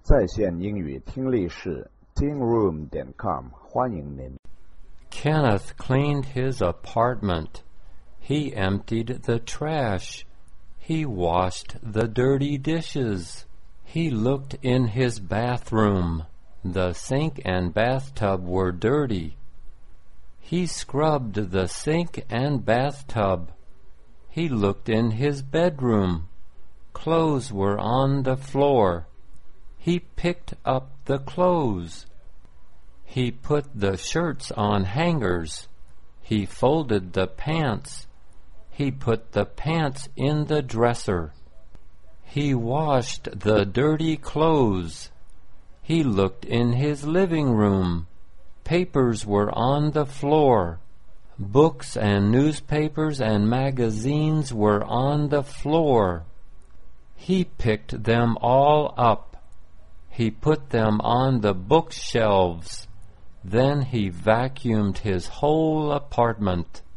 在线英语听力室 tingroom.com 欢迎您。 Kenneth cleaned his apartment. He emptied the trash. He washed the dirty dishes. He looked in his bathroom. The sink and bathtub were dirty. He scrubbed the sink and bathtub. He looked in his bedroom. Clothes were on the floor. He picked up the clothes. He put the shirts on hangers. He folded the pants. He put the pants in the dresser. He washed the dirty clothes. He looked in his living room. Papers were on the floor. Books and newspapers and magazines were on the floor. He picked them all up. He put them on the bookshelves. Then he vacuumed his whole apartment.